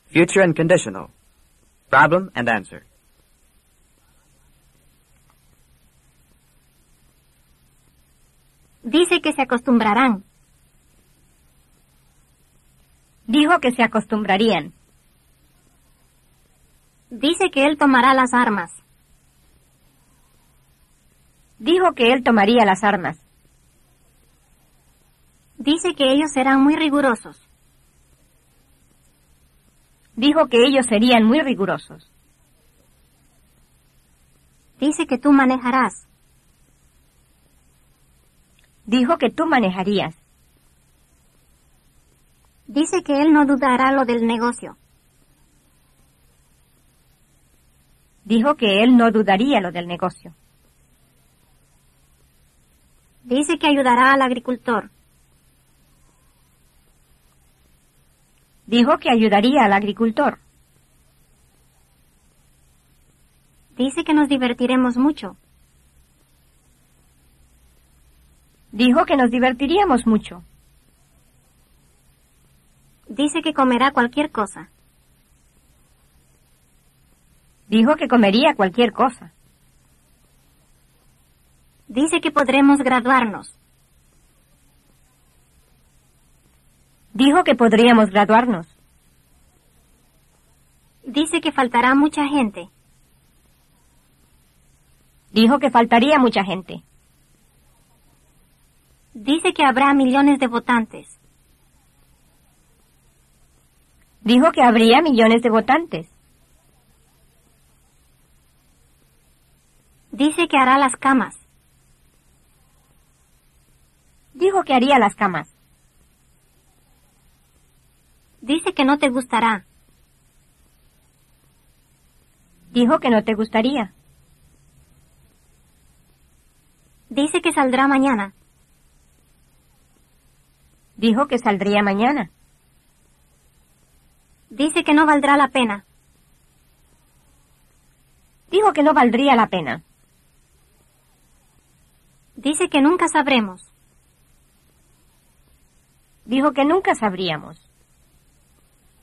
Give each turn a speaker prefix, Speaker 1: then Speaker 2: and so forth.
Speaker 1: Future and conditional. Problem and answer.
Speaker 2: Dice que se acostumbrarán.
Speaker 3: Dijo que se acostumbrarían.
Speaker 2: Dice que él tomará las armas.
Speaker 3: Dijo que él tomaría las armas.
Speaker 2: Dice que ellos serán muy rigurosos.
Speaker 3: Dijo que ellos serían muy rigurosos.
Speaker 2: Dice que tú manejarás.
Speaker 3: Dijo que tú manejarías.
Speaker 2: Dice que él no dudará lo del negocio.
Speaker 3: Dijo que él no dudaría lo del negocio.
Speaker 2: Dice que ayudará al agricultor.
Speaker 3: Dijo que ayudaría al agricultor.
Speaker 2: Dice que nos divertiremos mucho.
Speaker 3: Dijo que nos divertiríamos mucho.
Speaker 2: Dice que comerá cualquier cosa.
Speaker 3: Dijo que comería cualquier cosa.
Speaker 2: Dice que podremos graduarnos.
Speaker 3: Dijo que podríamos graduarnos.
Speaker 2: Dice que faltará mucha gente.
Speaker 3: Dijo que faltaría mucha gente.
Speaker 2: Dice que habrá millones de votantes.
Speaker 3: Dijo que habría millones de votantes.
Speaker 2: Dice que hará las camas.
Speaker 3: Dijo que haría las camas.
Speaker 2: Dice que no te gustará.
Speaker 3: Dijo que no te gustaría.
Speaker 2: Dice que saldrá mañana.
Speaker 3: Dijo que saldría mañana.
Speaker 2: Dice que no valdrá la pena.
Speaker 3: Dijo que no valdría la pena.
Speaker 2: Dice que nunca sabremos.
Speaker 3: Dijo que nunca sabríamos.